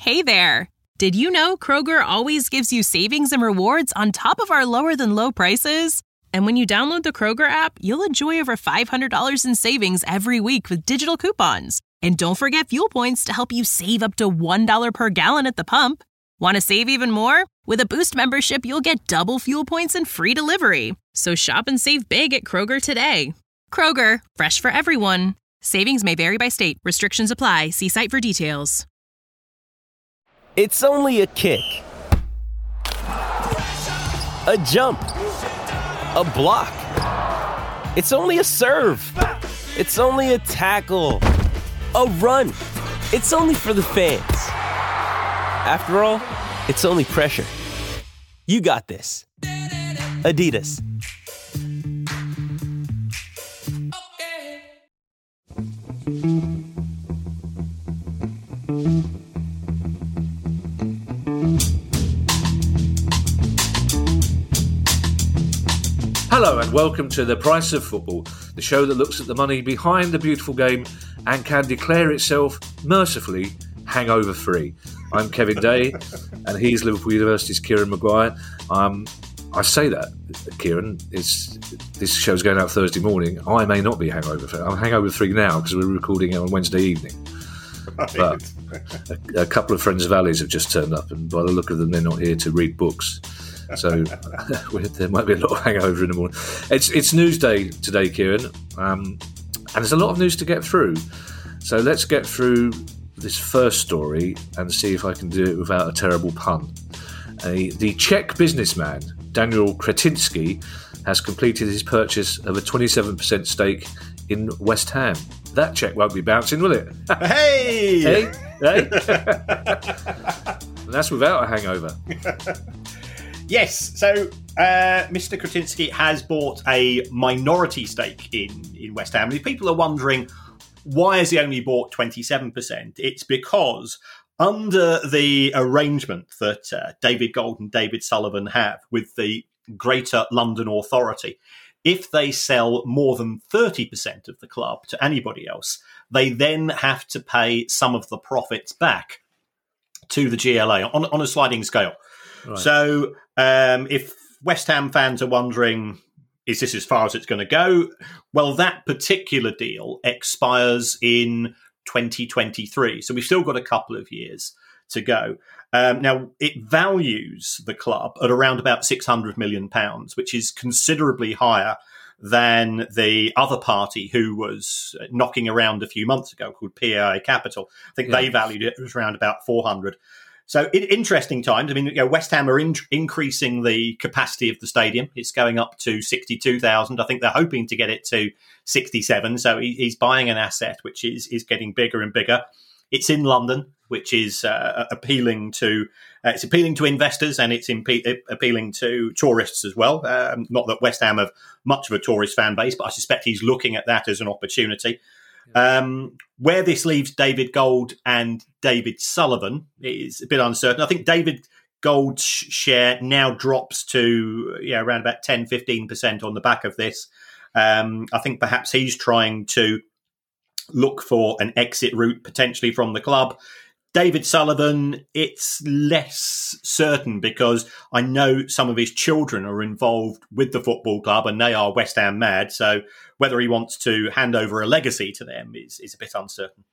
Hey there! Did you know Kroger always gives you savings and rewards on top of our lower-than-low prices? And when you download the Kroger app, you'll enjoy over $500 in savings every week with digital coupons. And don't forget fuel points to help you save up to $1 per gallon at the pump. Want to save even more? With a Boost membership, you'll get double fuel points and free delivery. So shop and save big at Kroger today. Kroger, fresh for everyone. Savings may vary by state. Restrictions apply. See site for details. It's only a kick, a jump, a block. It's only a serve. It's only a tackle, a run. It's only for the fans. After all, it's only pressure. You got this. Adidas. Hello and welcome to The Price of Football, the show that looks at the money behind the beautiful game and can declare itself mercifully hangover free. I'm Kevin Day and he's Liverpool University's Kieran Maguire. I say that, Kieran, this show's going out Thursday morning. I may not be hangover free. I'm hangover free now because we're recording it on Wednesday evening. Right. But a couple of friends of Ali's have just turned up, and by the look of them, they're not here to read books. So there might be a lot of hangover in the morning. It's news day today, Kieran, and there's a lot of news to get through. So let's get through this first story and see if I can do it without a terrible pun. The Czech businessman Daniel Kretinsky has completed his purchase of a 27% stake in West Ham. That check won't be bouncing, will it? Hey! Hey? And that's without a hangover. Yes, so Mr. Kretinsky has bought a minority stake in West Ham. And if people are wondering, why has he only bought 27%? It's because under the arrangement that David Gold and David Sullivan have with the Greater London Authority, if they sell more than 30% of the club to anybody else, they then have to pay some of the profits back to the GLA on a sliding scale. Right. So if West Ham fans are wondering, is this as far as it's going to go? Well, that particular deal expires in 2023. So we've still got a couple of years to go. Now, it values the club at around about £600 million, which is considerably higher than the other party who was knocking around a few months ago called PAI Capital. I think they valued it as around about 400. So interesting times. I mean, West Ham are increasing the capacity of the stadium. It's going up to 62,000. I think they're hoping to get it to 67. So he's buying an asset which is getting bigger and bigger. It's in London, which is appealing to investors, and it's appealing to tourists as well. Not that West Ham have much of a tourist fan base, but I suspect he's looking at that as an opportunity. Where this leaves David Gold and David Sullivan is a bit uncertain. I think David Gold's share now drops to around about 10-15% on the back of this. I think perhaps he's trying to look for an exit route potentially from the club. David Sullivan, it's less certain because I know some of his children are involved with the football club and they are West Ham mad. So whether he wants to hand over a legacy to them is a bit uncertain.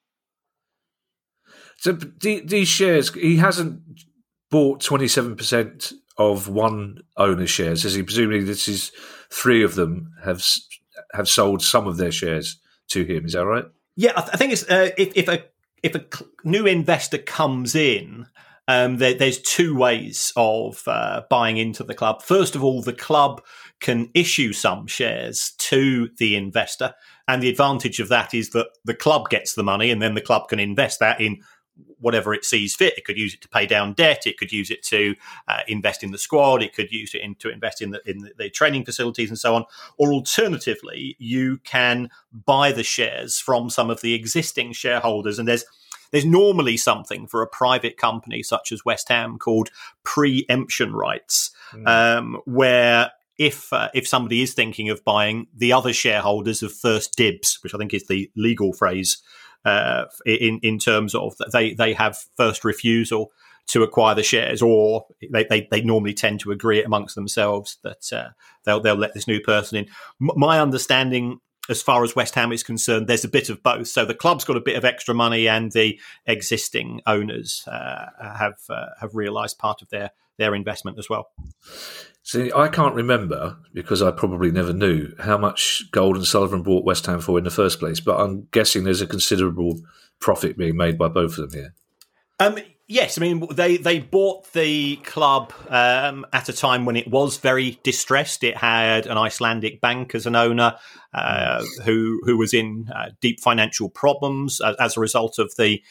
So these shares, he hasn't bought 27% of one owner's shares, has he? Presumably this is three of them have sold some of their shares to him. Is that right? Yeah, I think it's if a new investor comes in, there's two ways of buying into the club. First of all, the club can issue some shares to the investor, and the advantage of that is that the club gets the money, and then the club can invest that in whatever it sees fit. It could use it to pay down debt. It could use it to invest in the squad. It could use it to invest in the training facilities and so on. Or alternatively, you can buy the shares from some of the existing shareholders. And there's normally something for a private company such as West Ham called preemption rights, where if somebody is thinking of buying, the other shareholders have first dibs, which I think is the legal phrase in terms of they have first refusal to acquire the shares, or they normally tend to agree it amongst themselves that they'll let this new person in. My understanding, as far as West Ham is concerned, there's a bit of both. So the club's got a bit of extra money, and the existing owners have realised part of their investment as well. See, I can't remember, because I probably never knew how much Gold and Sullivan bought West Ham for in the first place, but I'm guessing there's a considerable profit being made by both of them here. Yes, I mean, they bought the club at a time when it was very distressed. It had an Icelandic bank as an owner who was in deep financial problems as a result of the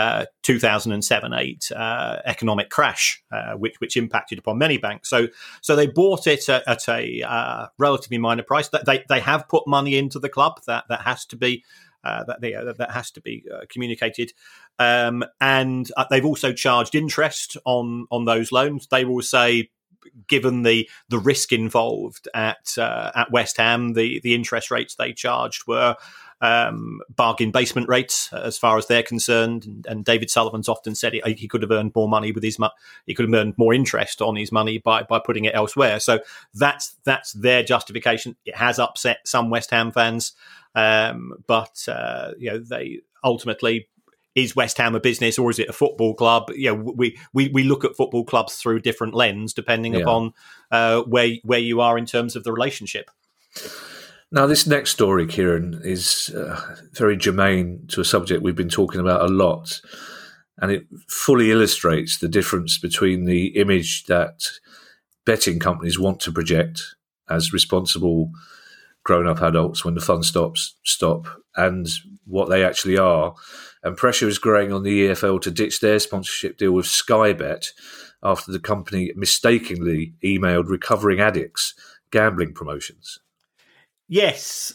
2007-8 economic crash, which impacted upon many banks. So they bought it at a relatively minor price. They have put money into the club that has to be. That has to be communicated, and they've also charged interest on those loans. They will say, given the risk involved at West Ham, the interest rates they charged were bargain basement rates as far as they're concerned. And David Sullivan's often said he could have earned more money with his he could have earned more interest on his money by putting it elsewhere. So that's their justification. It has upset some West Ham fans. But they ultimately, is West Ham a business or is it a football club? We look at football clubs through different lens depending upon where you are in terms of the relationship. Now, this next story, Kieran, is very germane to a subject we've been talking about a lot, and it fully illustrates the difference between the image that betting companies want to project as responsible grown-up adults when the fun stop, and what they actually are. And pressure is growing on the EFL to ditch their sponsorship deal with Sky Bet after the company mistakenly emailed recovering addicts gambling promotions. Yes,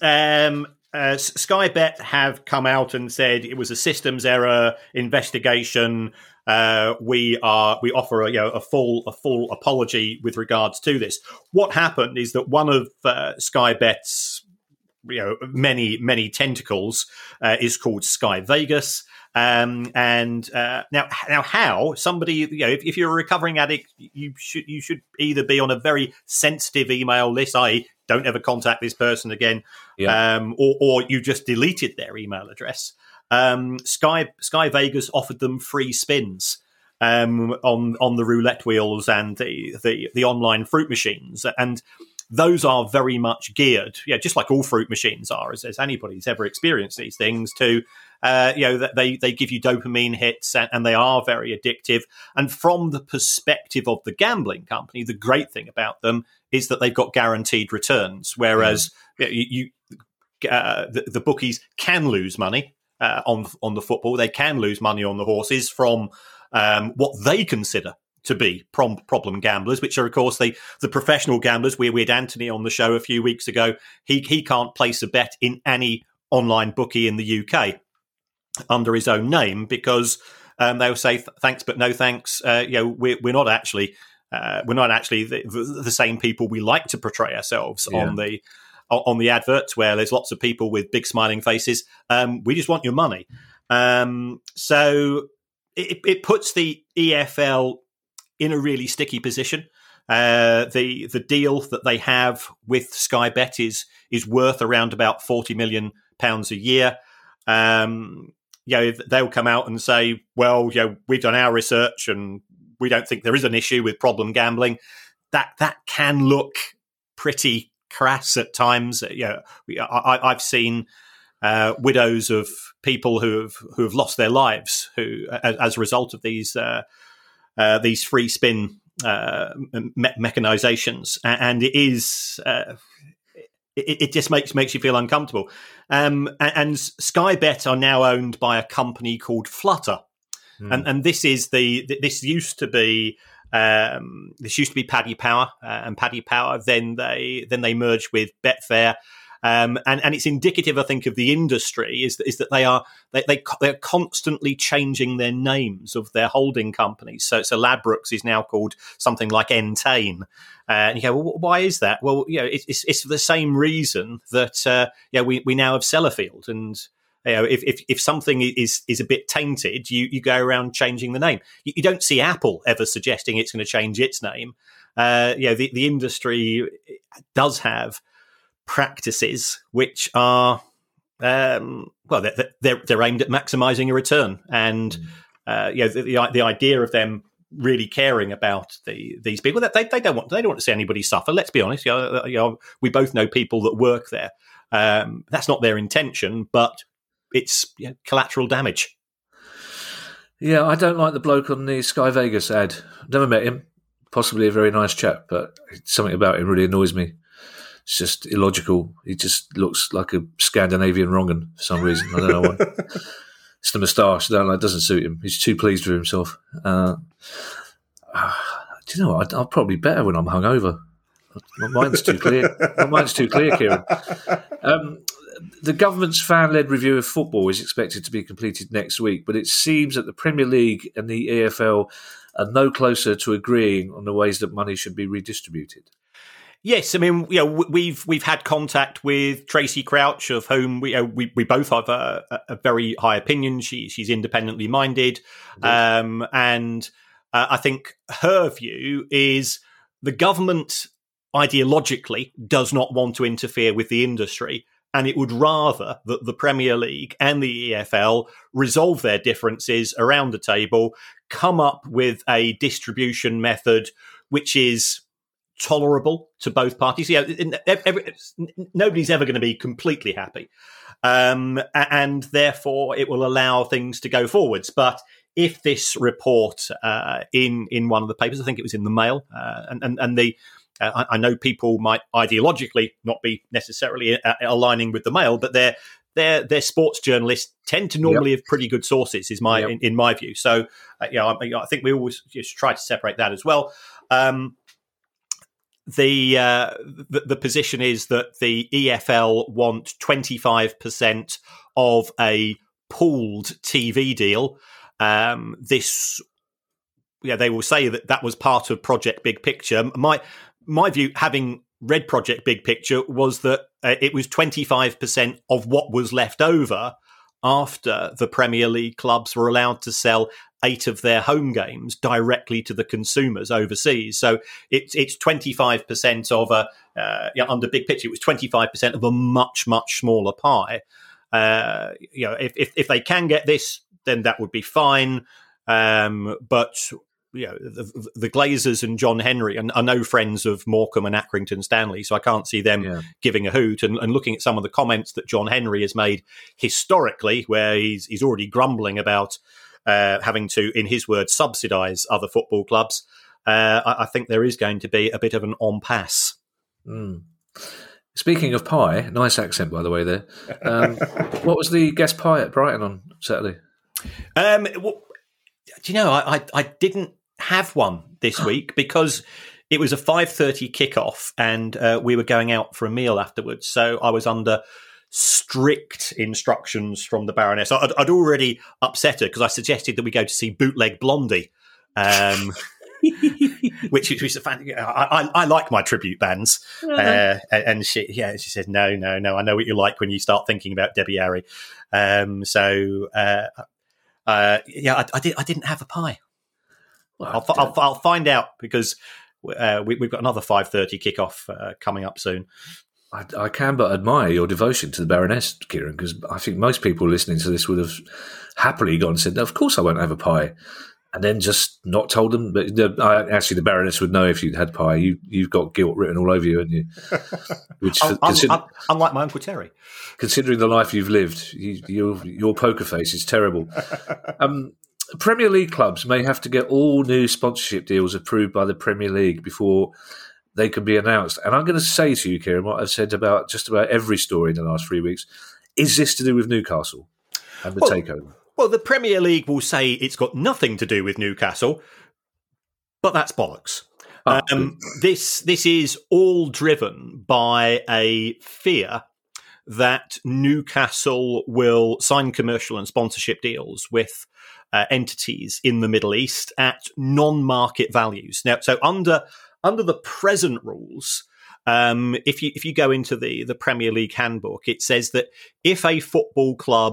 Sky Bet have come out and said it was a systems error investigation. We offer a full apology with regards to this. What happened is that one of Sky Bet's many tentacles is called Sky Vegas. Now how somebody, if you're a recovering addict, you should either be on a very sensitive email list, i.e. don't ever contact this person again, or you just deleted their email address. Sky Vegas offered them free spins on the roulette wheels and the online fruit machines, and those are very much geared, just like all fruit machines are, as anybody's ever experienced these things, to they give you dopamine hits and they are very addictive. And from the perspective of the gambling company, the great thing about them is that they've got guaranteed returns, whereas the bookies can lose money on the football. They can lose money on the horses from what they consider to be problem gamblers, which are, of course, the professional gamblers. We had Anthony on the show a few weeks ago. He can't place a bet in any online bookie in the UK under his own name because they'll say thanks but no thanks. We're not actually the same people we like to portray ourselves on the adverts, where there's lots of people with big smiling faces. We just want your money. So it puts the EFL in a really sticky position. The deal that they have with Sky Bet is worth around about £40 million a year. They'll come out and say, well, we've done our research and we don't think there is an issue with problem gambling. That can look pretty crass at times. I've seen widows of people who have lost their lives as a result of these free spin mechanizations, and it is it just makes you feel uncomfortable. And Sky Bet are now owned by a company called Flutter, and this used to be Paddy Power, and Paddy Power then they merged with Betfair. And it's indicative, I think, of the industry is that they're constantly changing their names of their holding companies. So Ladbrokes is now called something like Entain, and you go, well, why is that? Well, it's for the same reason that we now have Sellafield, and If something is a bit tainted, you go around changing the name. You don't see Apple ever suggesting it's going to change its name. The industry does have practices which are they're aimed at maximising a return, and the idea of them really caring about these people, that they don't want to see anybody suffer. Let's be honest. We both know people that work there. That's not their intention, but it's collateral damage. Yeah, I don't like the bloke on the Sky Vegas ad. Never met him. Possibly a very nice chap, but something about him really annoys me. It's just illogical. He just looks like a Scandinavian wrong'un for some reason. I don't know why. It's the moustache. It doesn't suit him. He's too pleased with himself. Do you know what? I'm probably better when I'm hungover. My mind's too clear. Kieran. The government's fan-led review of football is expected to be completed next week, but it seems that the Premier League and the EFL are no closer to agreeing on the ways that money should be redistributed. Yes, I mean, we've had contact with Tracy Crouch, of whom we both have a very high opinion. She's independently minded, and I think her view is the government ideologically does not want to interfere with the industry, and it would rather that the Premier League and the EFL resolve their differences around the table, come up with a distribution method which is tolerable to both parties. Nobody's ever going to be completely happy, and therefore it will allow things to go forwards. But if this report in one of the papers, I think it was in the Mail, I know people might ideologically not be necessarily aligning with the Mail, but their sports journalists tend to normally have pretty good sources, in my view. So I think we always just try to separate that as well. The position is that the EFL want 25% of a pooled TV deal. They will say that was part of Project Big Picture. My view, having read Project Big Picture, was that it was 25% of what was left over after the Premier League clubs were allowed to sell 8 of their home games directly to the consumers overseas. So it's 25% of under Big Picture, it was 25% of a much, much smaller pie. If they can get this, then that would be fine. But the Glazers and John Henry are no friends of Morecambe and Accrington Stanley, so I can't see them giving a hoot. And looking at some of the comments that John Henry has made historically, where he's already grumbling about having to, in his words, subsidise other football clubs, I think there is going to be a bit of an en passe. Speaking of pie, nice accent, by the way, there. What was the guest pie at Brighton on Saturday? Do you know, I didn't have one this week because it was a 5:30 kickoff and we were going out for a meal afterwards. So I was under strict instructions from the Baroness. I'd already upset her because I suggested that we go to see Bootleg Blondie, which is a fan. I like my tribute bands, and she said no. I know what you like when you start thinking about Debbie Harry. I didn't have a pie. Well, I'll find out because we've got another 5:30 kickoff coming up soon. I can but admire your devotion to the Baroness, Kieran, because I think most people listening to this would have happily gone and said, "No, of course I won't have a pie," and then just not told them. But actually, the Baroness would know if you'd had pie. You've got guilt written all over you, haven't you? Which, unlike my Uncle Terry. Considering the life you've lived, your poker face is terrible. Premier League clubs may have to get all new sponsorship deals approved by the Premier League before they can be announced. And I'm going to say to you, Kieran, what I've said about just about every story in the last 3 weeks. Is this to do with Newcastle and the takeover? Well, the Premier League will say it's got nothing to do with Newcastle, but that's bollocks. This is all driven by a fear that Newcastle will sign commercial and sponsorship deals with entities in the Middle East at non-market values. Now, so under the present rules, if you go into the Premier League handbook, it says that if a football club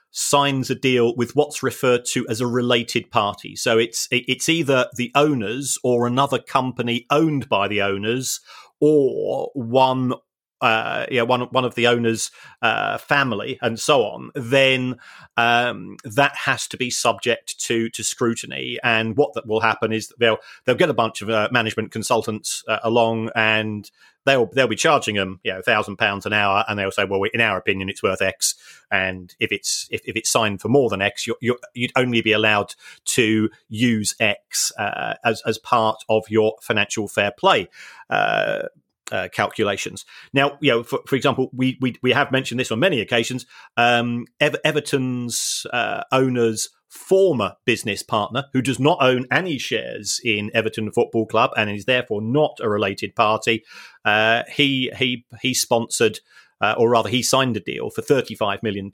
signs a deal with what's referred to as a related party. So it's either the owners or another company owned by the owners, or one of the owners' family, and so on, then that has to be subject to scrutiny. And what that will happen is they'll get a bunch of management consultants along, and they'll be charging them £1,000 an hour, and they'll say, well, in our opinion, it's worth X, and if it's signed for more than X, you'd only be allowed to use X as part of your financial fair play calculations. Now, for example, we have mentioned this on many occasions. Everton's owner's former business partner, who does not own any shares in Everton Football Club and is therefore not a related party, he sponsored, or rather, he signed a deal for £35 million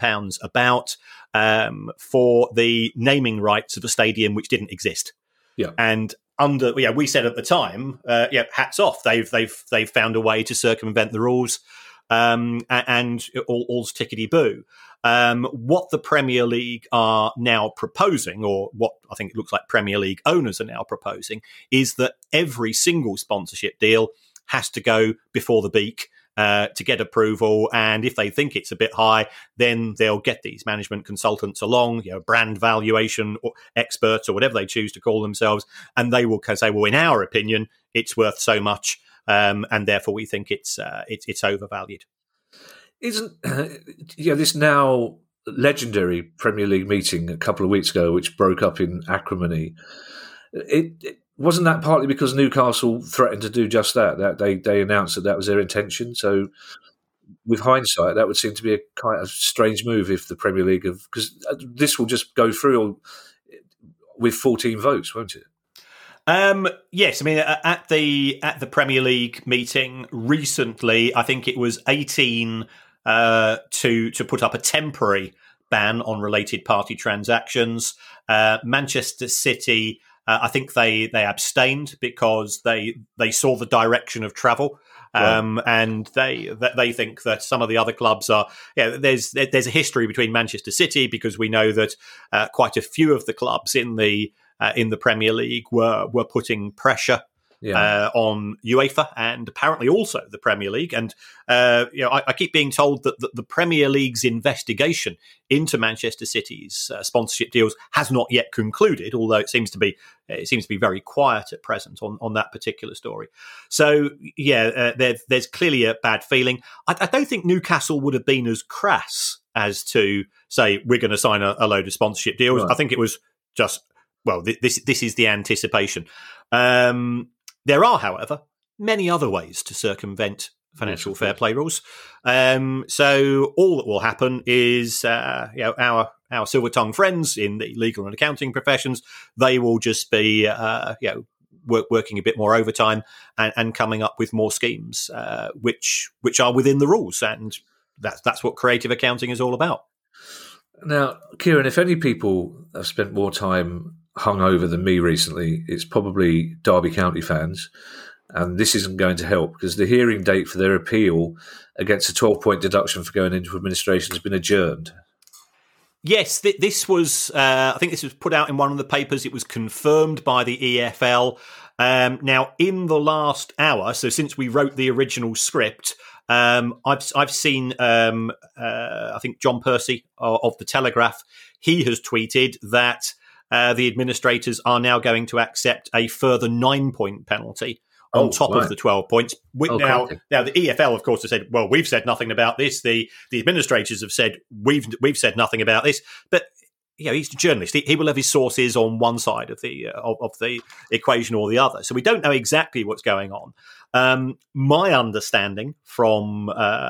for the naming rights of a stadium which didn't exist. Yeah, and we said at the time, hats off. They've found a way to circumvent the rules, and all's tickety boo. What the Premier League are now proposing, or what I think it looks like Premier League owners are now proposing, is that every single sponsorship deal has to go before the beak to get approval, and if they think it's a bit high, then they'll get these management consultants along, brand valuation or experts or whatever they choose to call themselves, and they will say, well, in our opinion, it's worth so much, and therefore we think it's overvalued. Isn't this now legendary Premier League meeting a couple of weeks ago, which broke up in acrimony? It wasn't that partly because Newcastle threatened to do just that? That they announced that was their intention. So, with hindsight, that would seem to be a kind of strange move if the Premier League because this will just go through with 14 votes, won't it? Yes, I mean at the Premier League meeting recently, I think it was 18 to put up a temporary ban on related party transactions. Manchester City, I think they abstained because they saw the direction of travel. And they think that some of the other clubs are. There's a history between Manchester City, because we know that quite a few of the clubs in the Premier League were putting pressure on UEFA and apparently also the Premier League. And I keep being told that the Premier League's investigation into Manchester City's sponsorship deals has not yet concluded, although it seems to be very quiet at present on that particular story. So there's clearly a bad feeling. I don't think Newcastle would have been as crass as to say we're going to sign a load of sponsorship deals. Right. I think it was just, well, this is the anticipation. There are, however, many other ways to circumvent financial fair play rules. So all that will happen is, our silver-tongued friends in the legal and accounting professions, they will just be, working a bit more overtime and coming up with more schemes, which are within the rules, and that's what creative accounting is all about. Now, Kieran, if any people have spent more time hungover than me recently, it's probably Derby County fans, and this isn't going to help because the hearing date for their appeal against a 12-point deduction for going into administration has been adjourned. Yes, this was. I think this was put out in one of the papers. It was confirmed by the EFL. Now, in the last hour, so since we wrote the original script, I've seen. I think John Percy of the Telegraph. He has tweeted that the administrators are now going to accept a further 9-point penalty on top of the 12 points. Now the EFL, of course, has said, well, we've said nothing about this. The administrators have said, we've said nothing about this. But he's a journalist. He will have his sources on one side of the equation or the other. So we don't know exactly what's going on. My understanding from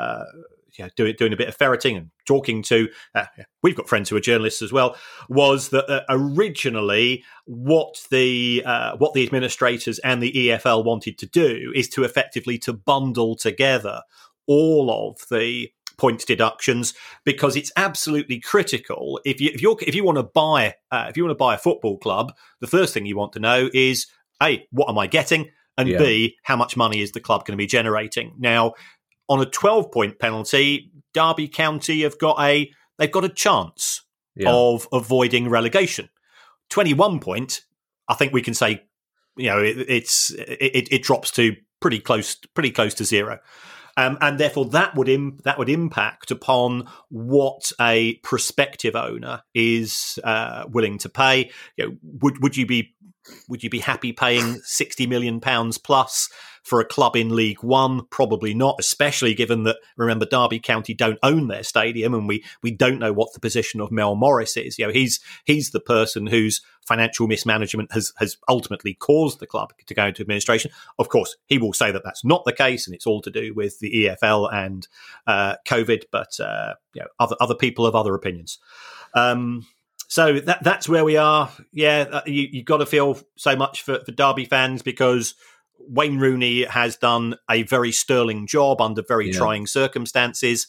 doing a bit of ferreting and talking to, we've got friends who are journalists as well, was that originally what the administrators and the EFL wanted to do is to effectively to bundle together all of the points deductions, because it's absolutely critical. If you want to buy a football club, the first thing you want to know is A, what am I getting, and B, how much money is the club going to be generating. Now, on a 12-point penalty, Derby County they've got a chance of avoiding relegation. 21 point, I think we can say, it drops to pretty close to zero. And therefore, that would impact upon what a prospective owner is willing to pay. Would you be happy paying £60 million plus for a club in League One? Probably not, especially given that, remember, Derby County don't own their stadium, and we don't know what the position of Mel Morris is. He's the person whose financial mismanagement has ultimately caused the club to go into administration. Of course, he will say that that's not the case, and it's all to do with the EFL and COVID. But other people have other opinions. So that's where we are. Yeah, you've got to feel so much for Derby fans, because Wayne Rooney has done a very sterling job under very trying circumstances.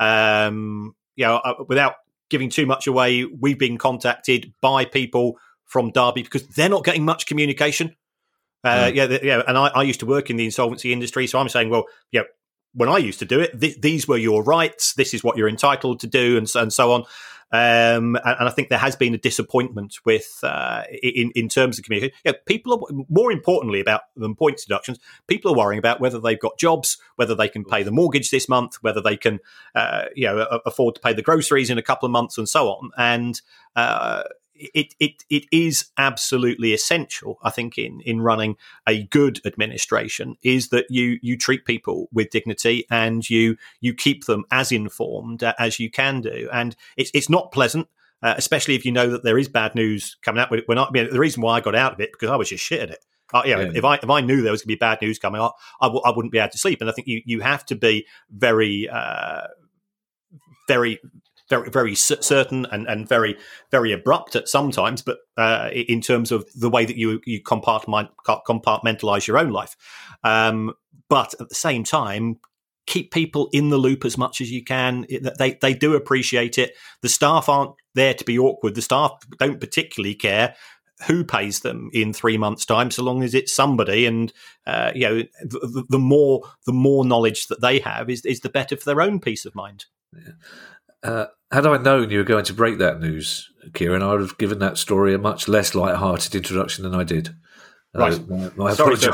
Without giving too much away, we've been contacted by people from Derby because they're not getting much communication. And I used to work in the insolvency industry, so I'm saying, well, when I used to do it, these were your rights. This is what you're entitled to do, and so on. And I think there has been a disappointment with in terms of communication. People are, more importantly than points deductions, people are worrying about whether they've got jobs, whether they can pay the mortgage this month, whether they can afford to pay the groceries in a couple of months, and so on. And it is absolutely essential, I think, in running a good administration, is that you treat people with dignity and you keep them as informed as you can do. And it's not pleasant, especially if you know that there is bad news coming out. The reason why I got out of it, because I was just shit at it. If I knew there was going to be bad news coming up, I wouldn't be able to sleep. And I think you have to be very, very, very certain and very, very abrupt at sometimes, but in terms of the way that you compartmentalize your own life. But at the same time, keep people in the loop as much as you can. They do appreciate it. The staff aren't there to be awkward. The staff don't particularly care who pays them in 3 months' time, so long as it's somebody. And the more knowledge that they have is the better for their own peace of mind. Yeah. Had I known you were going to break that news, Kieran, I would have given that story a much less light-hearted introduction than I did. Right. My apologies.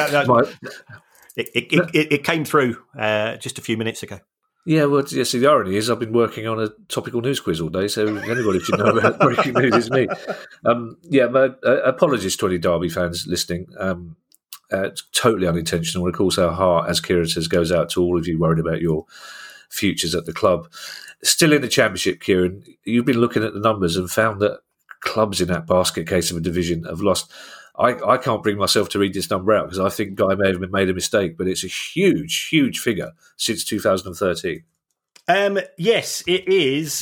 It came through just a few minutes ago. Yeah, well, yes, the irony is I've been working on a topical news quiz all day, so anybody should know about breaking news is me. Apologies to any Derby fans listening. It's totally unintentional. Of course, our heart, as Kieran says, goes out to all of you worried about your futures at the club. Still in the Championship, Kieran, you've been looking at the numbers and found that clubs in that basket case of a division have lost. I can't bring myself to read this number out because I think Guy may have made a mistake, but it's a huge, huge figure since 2013. Yes, it is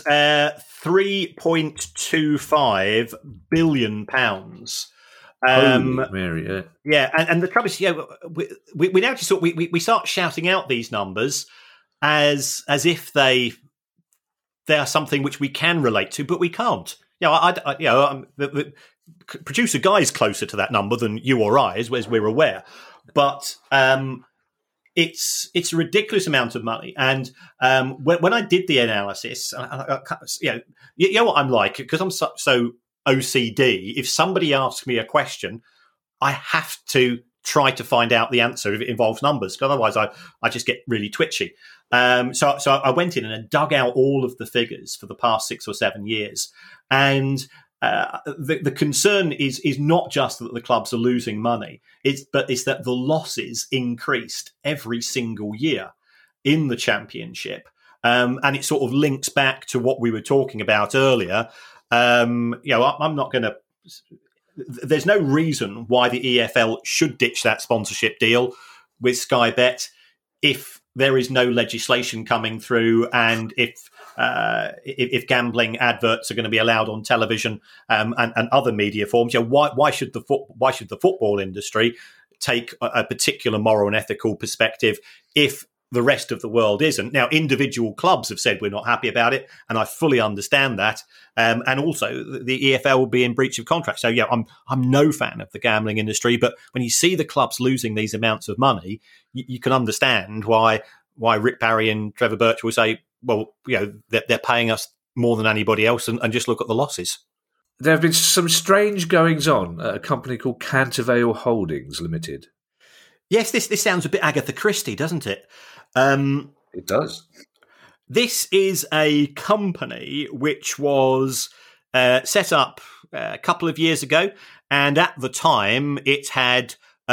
£3.25 billion. Holy Mary, yeah. Yeah, and the trouble is, we now just we start shouting out these numbers as if they are something which we can relate to, but we can't. The producer Guy's closer to that number than you or I, as we're aware, but it's a ridiculous amount of money. And when I did the analysis, you know what I'm like, because I'm so OCD. If somebody asks me a question, I have to try to find out the answer if it involves numbers, because otherwise I just get really twitchy. So I went in and I dug out all of the figures for the past 6 or 7 years. And the concern is not just that the clubs are losing money, but it's that the losses increased every single year in the Championship. And it sort of links back to what we were talking about earlier. I'm not going to... There's no reason why the EFL should ditch that sponsorship deal with Sky Bet if there is no legislation coming through, and if gambling adverts are going to be allowed on television and other media forms. Why should the football industry take a particular moral and ethical perspective if the rest of the world isn't? Now, individual clubs have said we're not happy about it, and I fully understand that. And also, the EFL will be in breach of contract. So, I'm no fan of the gambling industry, but when you see the clubs losing these amounts of money, you can understand why Rick Parry and Trevor Birch will say, well, they're paying us more than anybody else and just look at the losses. There have been some strange goings-on at a company called Cantervale Holdings Limited. Yes, this sounds a bit Agatha Christie, doesn't it? It does. This is a company which was set up a couple of years ago, and at the time it had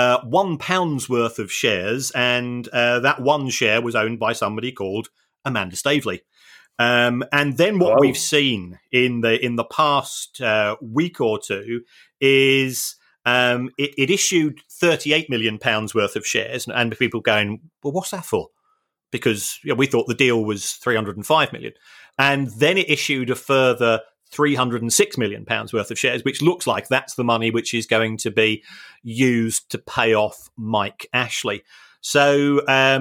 £1 worth of shares, and that one share was owned by somebody called Amanda Staveley. And then what we've seen in the past week or two is it issued £38 million worth of shares, and people going, well, what's that for? Because we thought the deal was $305 million. And then it issued a further £306 million worth of shares, which looks like that's the money which is going to be used to pay off Mike Ashley. So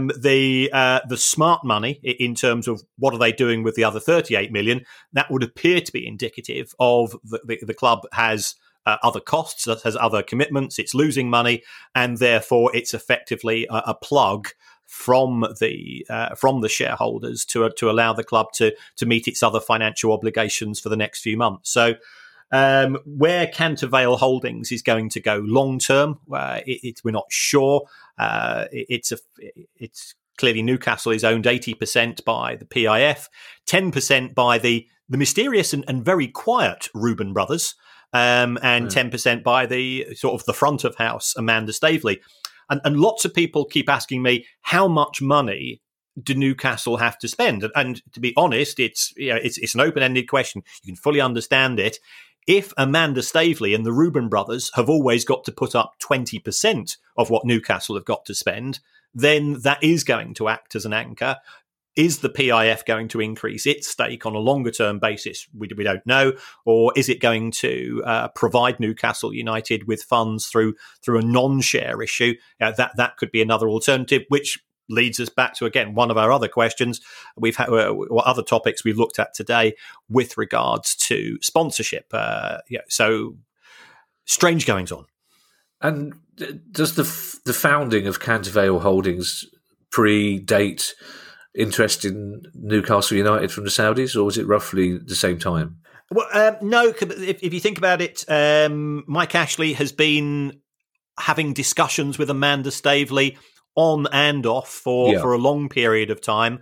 the smart money in terms of what are they doing with the other 38 million, that would appear to be indicative of the club has other costs, has other commitments, it's losing money, and therefore it's effectively a plug from the shareholders to allow the club to meet its other financial obligations for the next few months. So where Cantervale Holdings is going to go long term, we're not sure. It's clearly Newcastle is owned 80% by the PIF, 10% by the mysterious and very quiet Reuben brothers, and 10% by the sort of the front of house Amanda Staveley. And lots of people keep asking me, how much money do Newcastle have to spend? And to be honest, it's an open-ended question. You can fully understand it. If Amanda Staveley and the Reuben brothers have always got to put up 20% of what Newcastle have got to spend, then that is going to act as an anchor. Is the PIF going to increase its stake on a longer-term basis? We don't know. Or is it going to provide Newcastle United with funds through a non-share issue? That could be another alternative, which leads us back to, again, one of our other questions. We've had what other topics we've looked at today with regards to sponsorship. So strange goings on. And does the founding of Cantervale Holdings predate interest in Newcastle United from the Saudis, or was it roughly the same time? Well, no. If you think about it, Mike Ashley has been having discussions with Amanda Staveley on and off for a long period of time.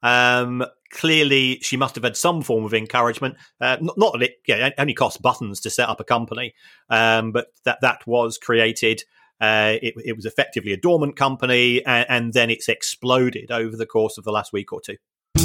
Clearly, she must have had some form of encouragement. Not that it only costs buttons to set up a company, but that was created. It was effectively a dormant company, and then it's exploded over the course of the last week or two.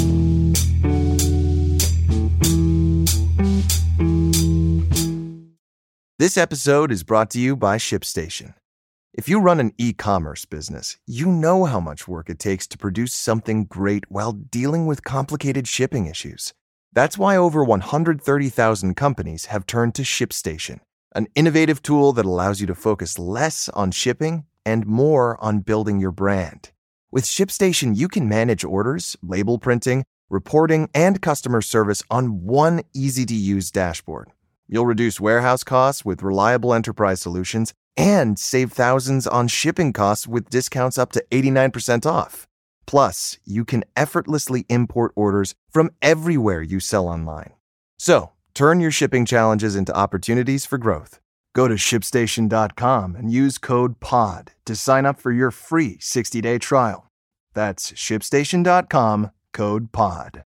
This episode is brought to you by ShipStation. If you run an e-commerce business, you know how much work it takes to produce something great while dealing with complicated shipping issues. That's why over 130,000 companies have turned to ShipStation, an innovative tool that allows you to focus less on shipping and more on building your brand. With ShipStation, you can manage orders, label printing, reporting, and customer service on one easy-to-use dashboard. You'll reduce warehouse costs with reliable enterprise solutions and save thousands on shipping costs with discounts up to 89% off. Plus, you can effortlessly import orders from everywhere you sell online. So, turn your shipping challenges into opportunities for growth. Go to ShipStation.com and use code POD to sign up for your free 60-day trial. That's ShipStation.com, code POD.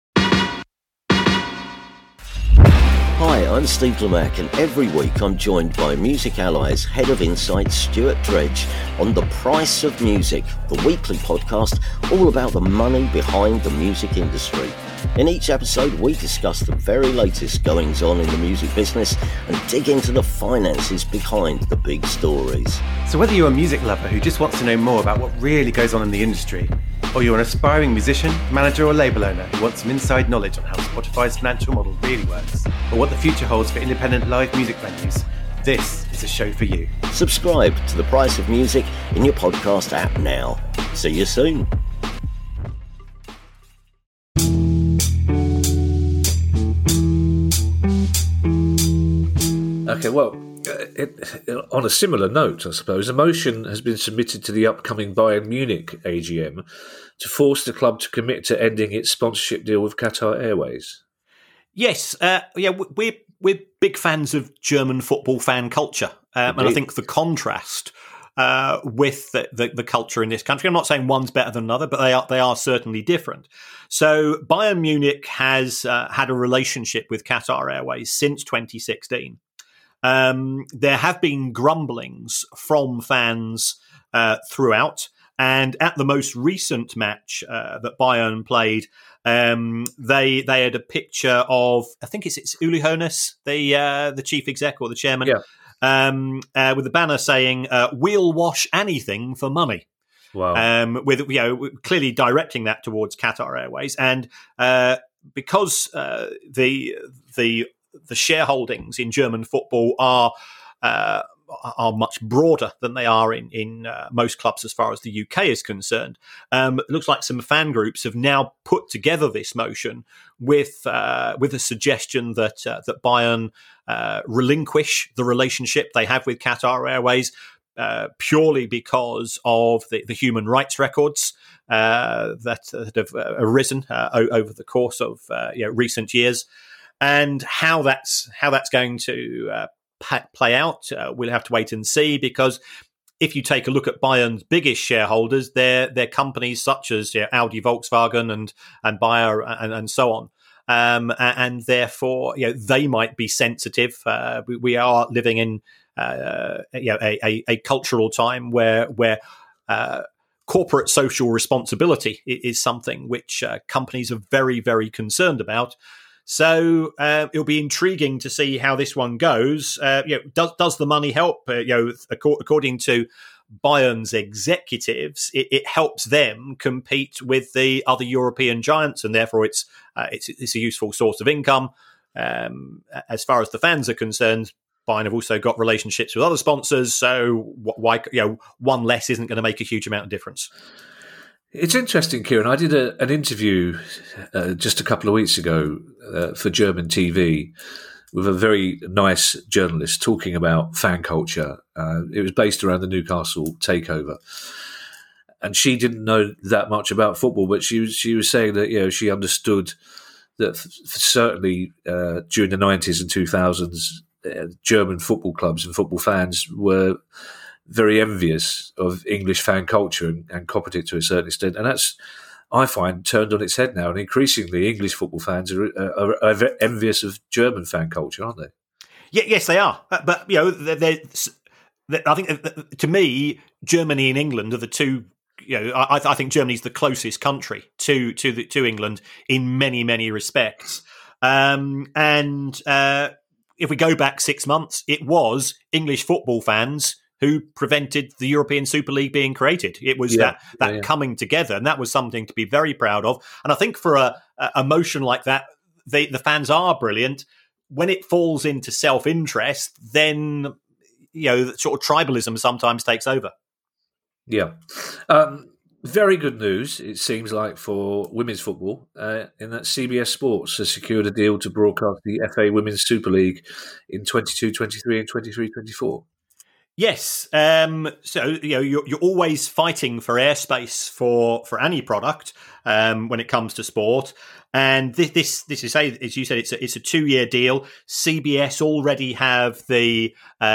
Hi, I'm Steve Lamacq, and every week I'm joined by Music Ally's Head of Insight, Stuart Dredge, on The Price of Music, the weekly podcast all about the money behind the music industry. In each episode, we discuss the very latest goings-on in the music business and dig into the finances behind the big stories. So whether you're a music lover who just wants to know more about what really goes on in the industry, or you're an aspiring musician, manager or label owner who wants some inside knowledge on how Spotify's financial model really works, or what the future holds for independent live music venues, this is a show for you. Subscribe to The Price of Music in your podcast app now. See you soon. Okay, well, on a similar note, I suppose, a motion has been submitted to the upcoming Bayern Munich AGM to force the club to commit to ending its sponsorship deal with Qatar Airways. Yes, we're big fans of German football fan culture, and I think the contrast with the culture in this country. I'm not saying one's better than another, but they are certainly different. So Bayern Munich has had a relationship with Qatar Airways since 2016. There have been grumblings from fans throughout, and at the most recent match that Bayern played, they had a picture of, I think it's Uli Hoeneß, the chief exec or the chairman, with a banner saying "We'll wash anything for money." Wow. With clearly directing that towards Qatar Airways, and because the shareholdings in German football are much broader than they are in most clubs as far as the UK is concerned. It looks like some fan groups have now put together this motion with a suggestion that Bayern relinquish the relationship they have with Qatar Airways purely because of the human rights records that have arisen over the course of recent years, and how that's going to play out. We'll have to wait and see, because if you take a look at Bayern's biggest shareholders, they're companies such as Audi, Volkswagen, and Bayer, and so on. And therefore, they might be sensitive. We are living in a cultural time where corporate social responsibility is something which companies are very, very concerned about. So it'll be intriguing to see how this one goes. Does the money help? According to Bayern's executives, it helps them compete with the other European giants, and therefore it's a useful source of income. As far as the fans are concerned, Bayern have also got relationships with other sponsors, so why one less isn't going to make a huge amount of difference. It's interesting, Kieran. I did an interview just a couple of weeks ago for German TV with a very nice journalist talking about fan culture. It was based around the Newcastle takeover. And she didn't know that much about football, but she was saying that she understood that certainly during the 90s and 2000s, German football clubs and football fans were very envious of English fan culture and copied it to a certain extent. And that's, I find, turned on its head now. And increasingly, English football fans are envious of German fan culture, aren't they? Yes, they are. But, I think, to me, Germany and England are the two. I think Germany's the closest country to England in many, many respects. And if we go back 6 months, it was English football fans who prevented the European Super League being created. It was that coming together, and that was something to be very proud of. And I think for a motion like that, the fans are brilliant. When it falls into self-interest, then sort of tribalism sometimes takes over. Yeah. Very good news, it seems like, for women's football, in that CBS Sports has secured a deal to broadcast the FA Women's Super League in 22-23 and 23-24. Yes, so you're always fighting for airspace for any product when it comes to sport, and this is, as you said, it's a 2-year deal. CBS already have the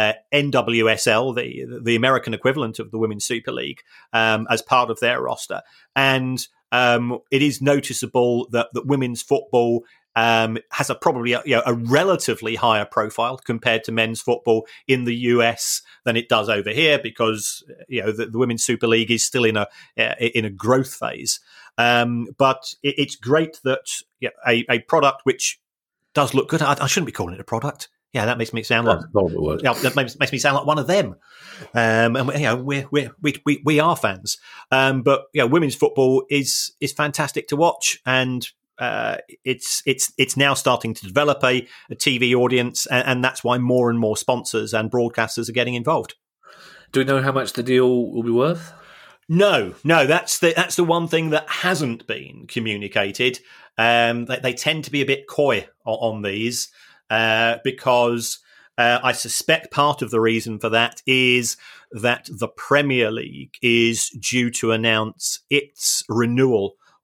NWSL, the American equivalent of the Women's Super League, as part of their roster, and it is noticeable that women's football has probably a relatively higher profile compared to men's football in the US than it does over here, because the Women's Super League is still in a growth phase. But it's great that a product which does look good. I shouldn't be calling it a product. Yeah, that makes me sound like that makes me sound like one of them. And we are fans. But women's football is fantastic to watch, and it's now starting to develop a TV audience, and that's why more and more sponsors and broadcasters are getting involved. Do we know how much the deal will be worth? No, that's the one thing that hasn't been communicated. They tend to be a bit coy on these because I suspect part of the reason for that is that the Premier League is due to announce its renewal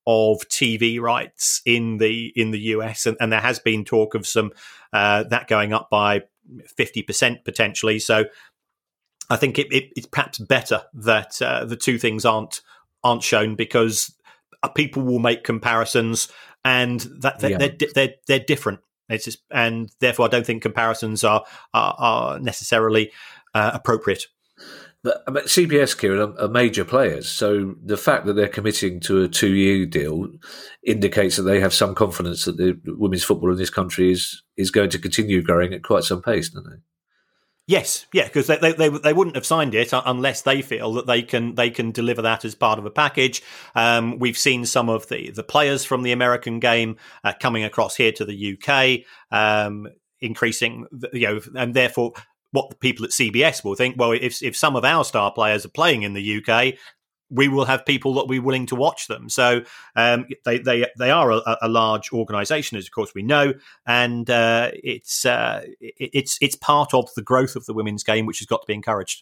of TV rights in the US, and there has been talk of some that going up by 50% potentially. So I think it's perhaps better that the two things aren't shown, because people will make comparisons, and that they're different. It's just, and therefore I don't think comparisons are necessarily appropriate. But CBS, Kieran, are major players, so the fact that they're committing to a 2-year deal indicates that they have some confidence that the women's football in this country is going to continue growing at quite some pace, don't they? Yes, yeah, because they wouldn't have signed it unless they feel that they can deliver that as part of a package. We've seen some of the players from the American game coming across here to the UK, increasing, and therefore what the people at CBS will think. Well, if some of our star players are playing in the UK, we will have people that will be willing to watch them. So they are a large organisation, as of course we know, and it's part of the growth of the women's game, which has got to be encouraged.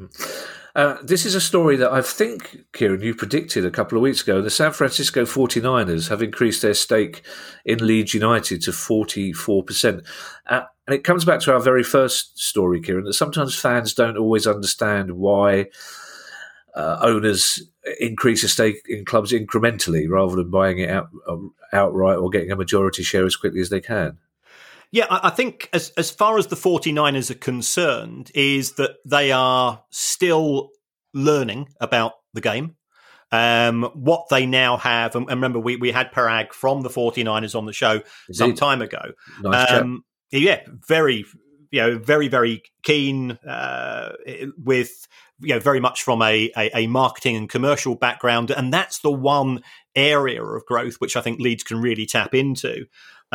This is a story that I think, Kieran, you predicted a couple of weeks ago. The San Francisco 49ers have increased their stake in Leeds United to 44%. And it comes back to our very first story, Kieran, that sometimes fans don't always understand why owners increase a stake in clubs incrementally rather than buying it outright or getting a majority share as quickly as they can. Yeah, I think as far as the 49ers are concerned, is that they are still learning about the game. What they now have, and remember, we had Parag from the 49ers on the show some time ago. Nice chap. Yeah, very, very, very keen with, very much from a marketing and commercial background. And that's the one area of growth which I think Leeds can really tap into.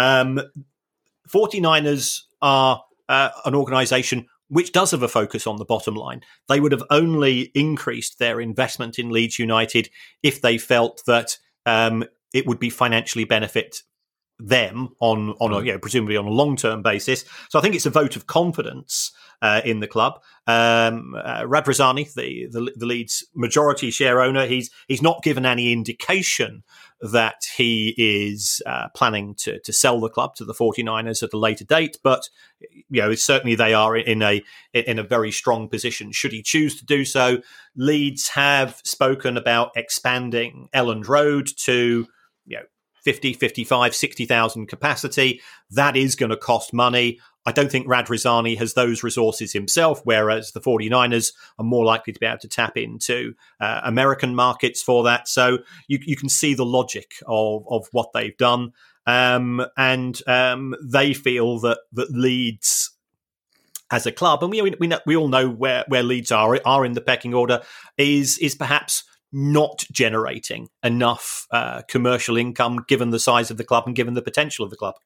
49ers are an organisation which does have a focus on the bottom line. They would have only increased their investment in Leeds United if they felt that it would be financially benefit them on presumably on a long-term basis. So I think it's a vote of confidence in the club. Radrizzani, the Leeds majority share owner, he's not given any indication that he is planning to sell the club to the 49ers at a later date, but certainly they are in a very strong position should he choose to do so. Leeds have spoken about expanding Elland Road to 50, 55, 60,000 capacity. That is going to cost money. I don't think Radrizzani has those resources himself, whereas the 49ers are more likely to be able to tap into American markets for that. So you can see the logic of what they've done. And they feel that Leeds as a club, and we all know where Leeds are in the pecking order, is perhaps not generating enough commercial income given the size of the club and given the potential of the club.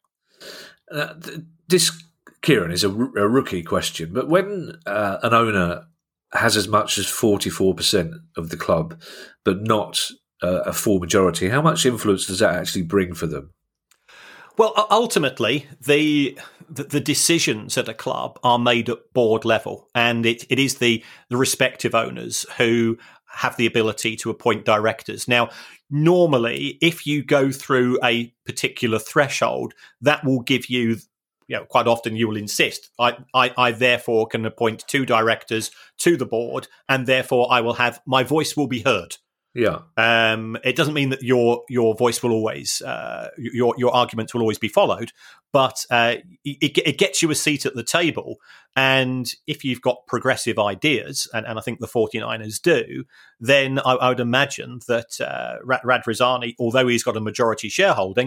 This, Kieran, is a rookie question, but when an owner has as much as 44% of the club but not a full majority, how much influence does that actually bring for them? Well, ultimately, the decisions at a club are made at board level, and it is the respective owners who have the ability to appoint directors. Now, normally, if you go through a particular threshold, that will give you, quite often you will insist, I therefore can appoint 2 directors to the board, and therefore I will have, my voice will be heard. Yeah. It doesn't mean that your voice will always, your arguments will always be followed, but it gets you a seat at the table. And if you've got progressive ideas, and I think the 49ers do, then I would imagine that Radrizzani, although he's got a majority shareholding,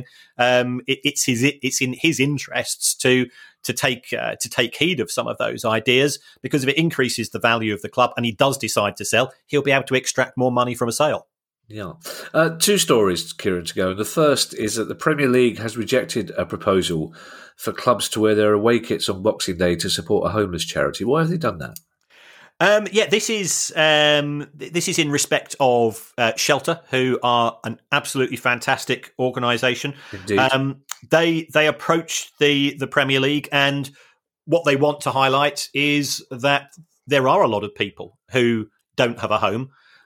it's in his interests to take heed of some of those ideas, because if it increases the value of the club and he does decide to sell, he'll be able to extract more money from a sale. Yeah. 2 stories, Kieran, to go. The first is that the Premier League has rejected a proposal for clubs to wear their away kits on Boxing Day to support a homeless charity. Why have they done that? This is in respect of Shelter, who are an absolutely fantastic organisation. Indeed. They approached the Premier League, and what they want to highlight is that there are a lot of people who don't have a home.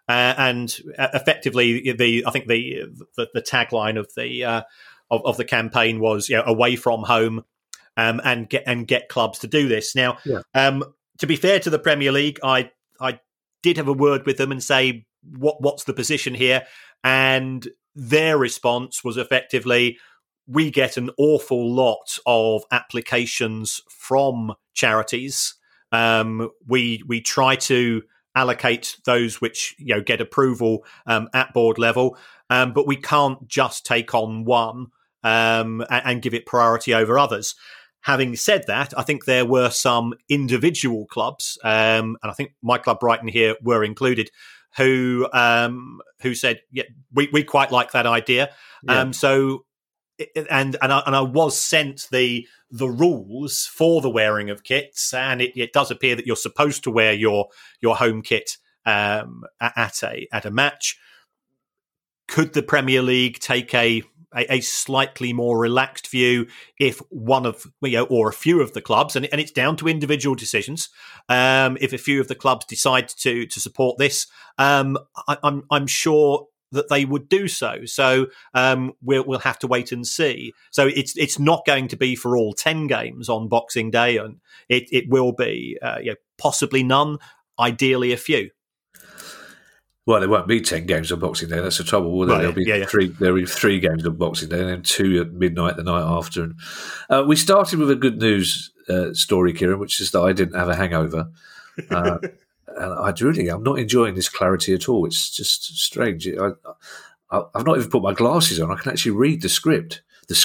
and effectively, I think the tagline of the campaign was, away from home, and get clubs to do this. Now, to be fair to the Premier League, I did have a word with them and say, what's the position here? And their response was effectively, we get an awful lot of applications from charities. We try to allocate those which get approval at board level, but we can't just take on one and give it priority over others. Having said that, I think there were some individual clubs, and I think my club Brighton here were included, who said, we quite like that idea. So, and I was sent the rules for the wearing of kits, and it does appear that you're supposed to wear your home kit at a match. Could the Premier League take a slightly more relaxed view if one of or a few of the clubs, and it's down to individual decisions, if a few of the clubs decide to support this, I'm sure that they would do so. So we'll have to wait and see. So it's not going to be for all 10 games on Boxing Day, and it will be possibly none, ideally a few. Well, there won't be 10 games on Boxing Day. That's the trouble. Will there? There'll be three. There'll be 3 games on Boxing Day, and then 2 at midnight the night after. And we started with a good news story, Kieran, which is that I didn't have a hangover. And I'm not enjoying this clarity at all. It's just strange. I've not even put my glasses on. I can actually read the script.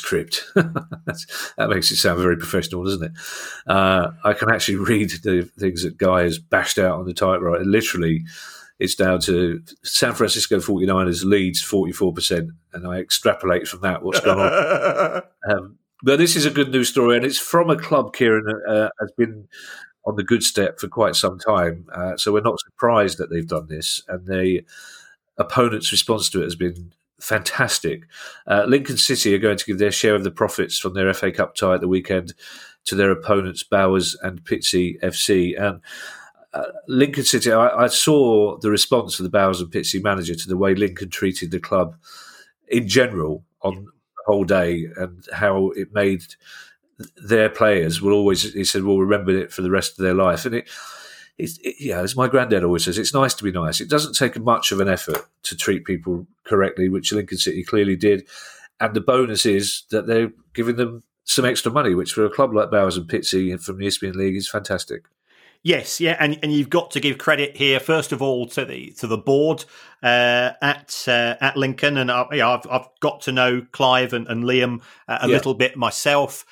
That makes it sound very professional, doesn't it? I can actually read the things that Guy has bashed out on the typewriter. Literally, it's down to San Francisco 49ers leads 44%, and I extrapolate from that what's gone on. But this is a good news story, and it's from a club, Kieran, has been on the good step for quite some time. So we're not surprised that they've done this, and the opponent's response to it has been fantastic. Lincoln City are going to give their share of the profits from their FA Cup tie at the weekend to their opponents, Bowers and Pitsea FC. And Lincoln City, I saw the response of the Bowers and Pitsea manager to the way Lincoln treated the club in general on the whole day, and how it made their players will always, he said, will remember it for the rest of their life. And as my granddad always says, it's nice to be nice. It doesn't take much of an effort to treat people correctly, which Lincoln City clearly did. And the bonus is that they're giving them some extra money, which for a club like Bowers and Pitsea from the Isthmian League is fantastic. Yes, and you've got to give credit here, first of all, to the board at Lincoln, and I've got to know Clive and Liam a little bit myself.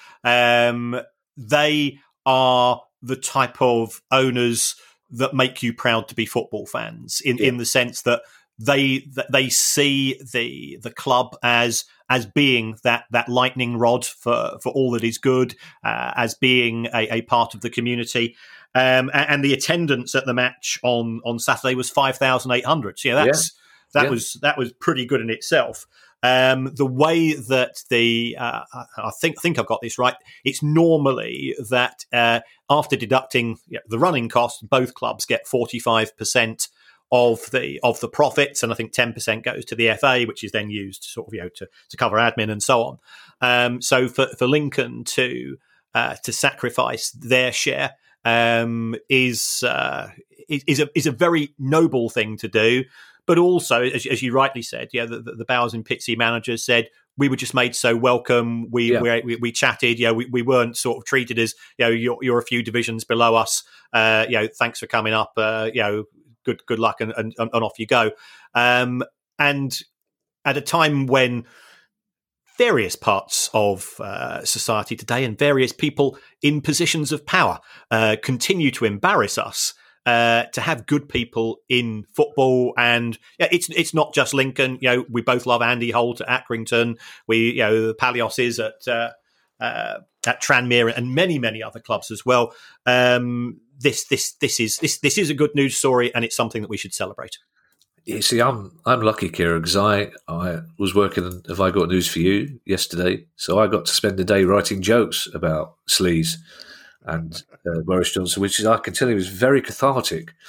They are the type of owners that make you proud to be football fans, in the sense that they see the club as being that lightning rod for all that is good, as being a part of the community. And the attendance at the match on Saturday was 5,800. So that was pretty good in itself. The way that I think I've got this right. It's normally that after deducting the running costs, both clubs get 45% of the profits, and I think 10% goes to the FA, which is then used sort of to cover admin and so on. So for Lincoln to sacrifice their share is a very noble thing to do. But also, as you rightly said, the Bowers and Pitsea managers said, we were just made so welcome. We chatted. We weren't sort of treated as you're a few divisions below us. Thanks for coming up. Good luck, and off you go. And at a time when various parts of society today and various people in positions of power continue to embarrass us, to have good people in football, and it's not just Lincoln. We both love Andy Holt at Accrington. The Palioses at Tranmere, and many other clubs as well. This is a good news story, and it's something that we should celebrate. You see, I'm lucky, Kira, because I was working Have I Got News For You yesterday, so I got to spend the day writing jokes about Sleaze and Boris Johnson, which I can tell you was very cathartic.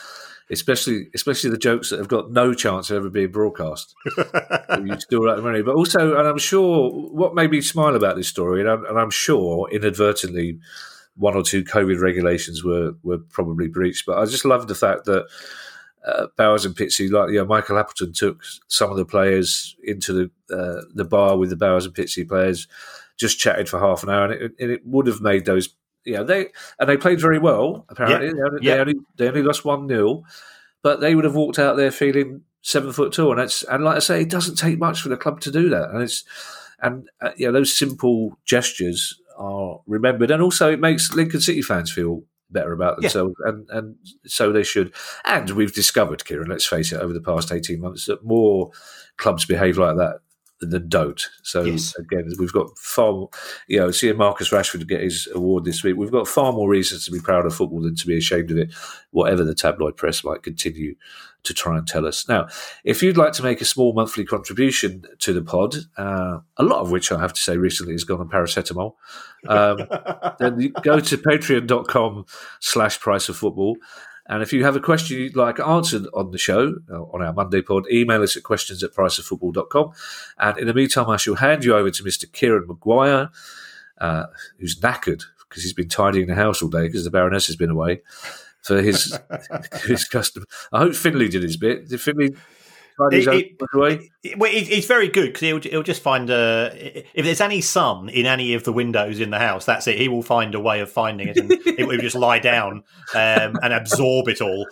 especially the jokes that have got no chance of ever being broadcast. You still like the money, but also, and I'm sure what made me smile about this story, and I'm sure inadvertently one or two COVID regulations were probably breached, but I just love the fact that Bowers and Pitsy, Michael Appleton took some of the players into the bar with the Bowers and Pitsy players, just chatted for half an hour, and it would have made those. They played very well. Apparently, they only lost 1-0, but they would have walked out there feeling 7 foot tall. And like I say, it doesn't take much for the club to do that. And those simple gestures are remembered, and also it makes Lincoln City fans feel better about themselves, and so they should. And we've discovered, Kieran, let's face it, over the past 18 months that more clubs behave like that than don't. So again, we've got far more, seeing Marcus Rashford get his award this week, we've got far more reasons to be proud of football than to be ashamed of it, whatever the tabloid press might continue to try and tell us. Now, if you'd like to make a small monthly contribution to the pod, a lot of which I have to say recently has gone on paracetamol, then you go to patreon.com/priceoffootball. And if you have a question you'd like answered on the show, on our Monday pod, email us at questions@priceoffootball.com. And in the meantime, I shall hand you over to Mr. Kieran Maguire, who's knackered because he's been tidying the house all day because the Baroness has been away, for his custom. I hope Finlay did his bit. Did Finlay tidy his own away? He's very good because he'll just find if there's any sun in any of the windows in the house, that's it. He will find a way of finding it, and it will just lie down and absorb it all.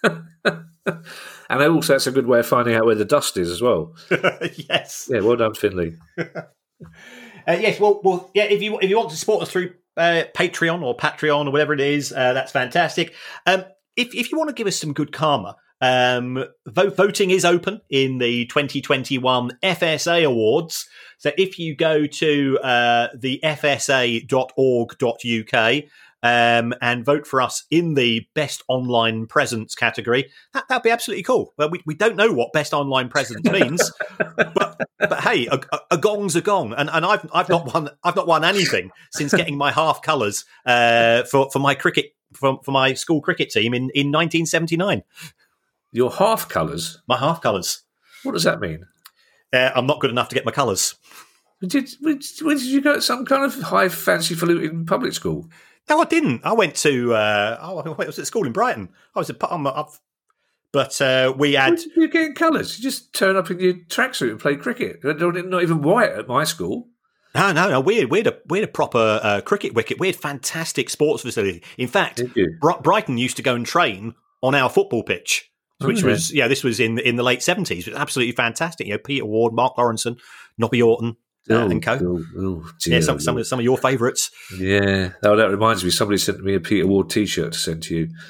And also, that's a good way of finding out where the dust is as well. Yes. Yeah. Well done, Finlay. Yes. Well. Yeah. If you want to support us through Patreon or whatever it is, that's fantastic. If you want to give us some good karma, voting is open in the 2021 FSA Awards. So if you go to the fsa.org.uk and vote for us in the Best Online Presence category, that'd be absolutely cool. Well, we don't know what Best Online Presence means, but hey, a gong's a gong, and I've not won anything since getting my half colours for my cricket for my school cricket team in 1979. Your half colours? My half colours. What does that mean? I'm not good enough to get my colours. Where did you go? Some kind of high fancy falutin public school? No, I didn't. I went to I was at school in Brighton. I was but we had. Where did you get colours? You just turn up in your tracksuit and play cricket. Not even white at my school. No. We had a proper cricket wicket. We had fantastic sports facility. In fact, Brighton used to go and train on our football pitch, which was this was in the late 70s. It was absolutely fantastic. Peter Ward, Mark Lawrenson, Nobby Orton. And co. Some of your favourites. Yeah. Oh, that reminds me. Somebody sent me a Peter Ward T-shirt to send to you.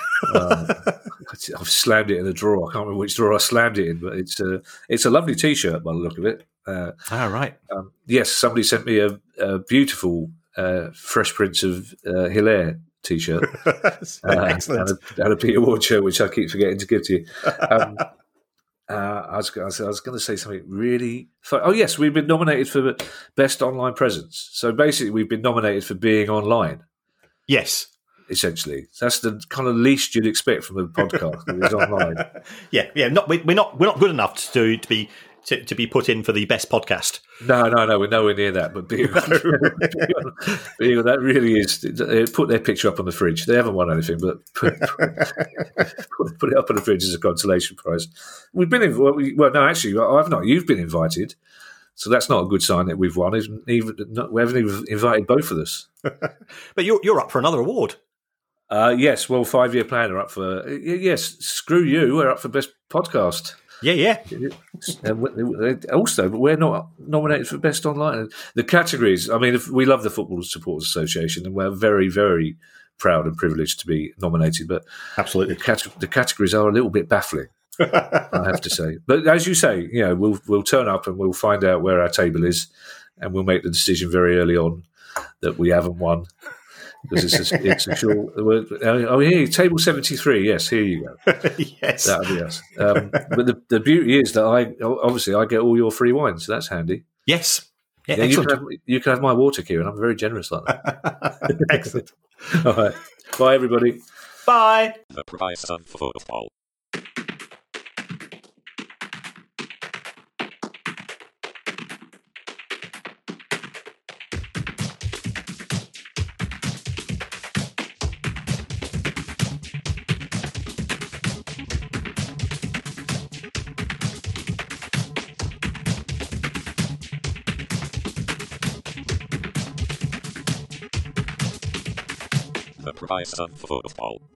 I've slammed it in a drawer. I can't remember which drawer I slammed it in, but it's a lovely T-shirt by the look of it. Right. Yes, somebody sent me a beautiful Fresh Prince of Hilaire T-shirt. Excellent. And a Peter Ward shirt, which I keep forgetting to give to you. I was going to say something really fun. Oh, yes, we've been nominated for Best Online Presence. So basically, we've been nominated for being online. Yes. Essentially. That's the kind of least you'd expect from a podcast that is online. Yeah. We're not good enough to be put in for the best podcast. No, we're nowhere near that. But being that really is. Put their picture up on the fridge. They haven't won anything, but put it up on the fridge as a consolation prize. We've been no, actually, I've not. You've been invited, so that's not a good sign that we've won. We haven't even invited both of us. But you're up for another award. Yes. Well, 5-year plan are up for. Yes. Screw you. We're up for best podcast. Yeah. Also, but we're not nominated for Best Online. The categories, I mean, we love the Football Supporters Association, and we're very, very proud and privileged to be nominated. But absolutely, the categories are a little bit baffling, I have to say. But as you say, we'll turn up and we'll find out where our table is, and we'll make the decision very early on that we haven't won. Because it's a short. Oh, here, table 73. Yes, here you go. Yes, that'll be us. But the beauty is that I get all your free wine, so that's handy. Yes, yeah, you can have my water, Kieran. I'm very generous like that. Excellent. All right, bye everybody. Bye. The price of football. The price of football.